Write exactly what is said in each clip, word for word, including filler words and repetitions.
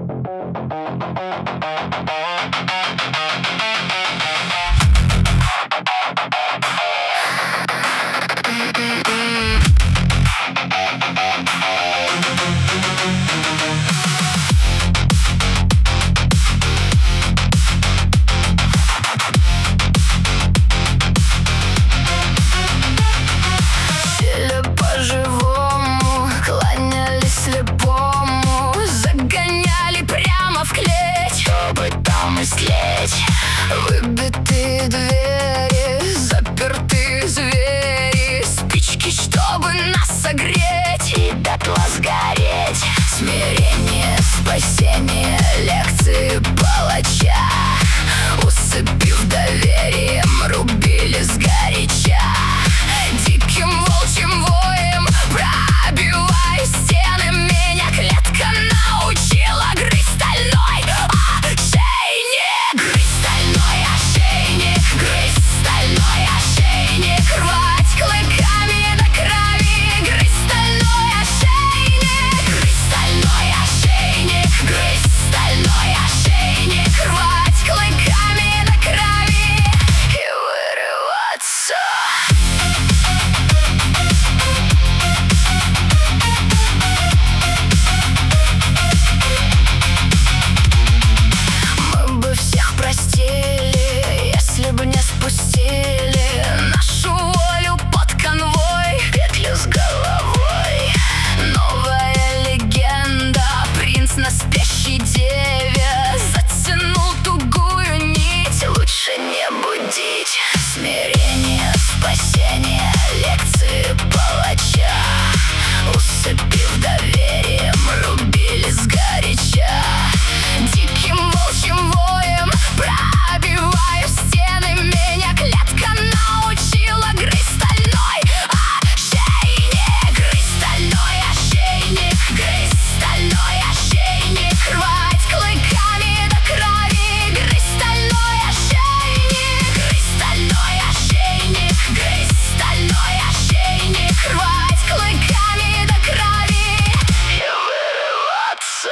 Выбитые двери, запертые звери, спички, чтобы нас согреть и дотла сгореть. Смирение, спасение, лекции палача, усыпив доверием, рубили сгоряча. Диким волчьим воем, пробивая стены, меня клетка научила грызть стальной ошейник. Грызть стальной ошейник, грызть стальной ошейник, рвать клыками до крови. Грызть стальной ошейник, грызть стальной ошейник, грызть стальной ошейник, рвать клыками до крови и вырываться. Простили, если бы не спустили нашу волю под конвой, петлю с головой. Новая легенда, принц на спящей деве затянул тугую нить, лучше не будить. Смирение, спасение, лекции палача, усыпив доверием, рубили сгоряча. Диким волчьим воем, пробиваю стены, меня клетка научила грызть стальной ошейник. Грызть стальной ошейник, грызть стальной ошейник, рвать клыками до крови. Грызть стальной ошейник, грызть стальной ошейник, грызть стальной ошейник, рвать клыками до крови и вырываться.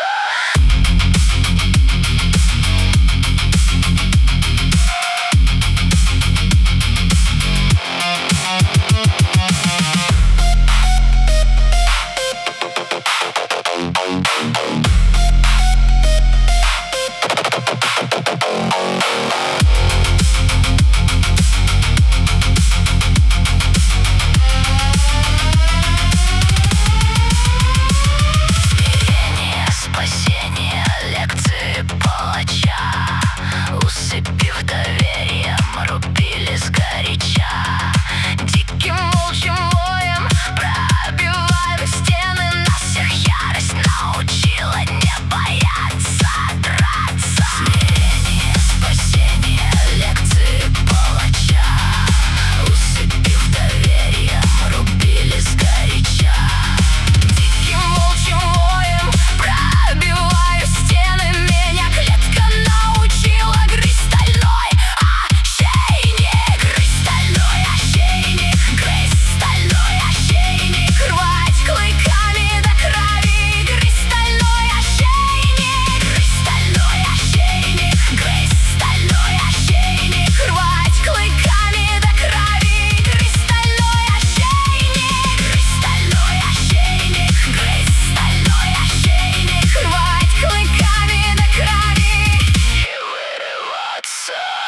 Спасение, лекции палача, усыпив доверием, рубили сгоряча. Диким волчьим воем, пробиваю стены, нас всех ярость научила не бояться драться. Смирение, спасение, лекции палача, усыпив доверием, рубили сгоряча. Диким волчьим воем, пробиваю стены, меня клетка научила грызть стальной ошейник. Грызть стальной ошейник, грызть стальной ошейник, рвать клыками до крови. Грызть стальной ошейник, грызть стальной ошейник, грызть стальной ошейник, рвать клыками до крови. Грызть стальной ошейник, грызть стальной ошейник, грызть стальной ошейник, рвать клыками до крови и вырываться.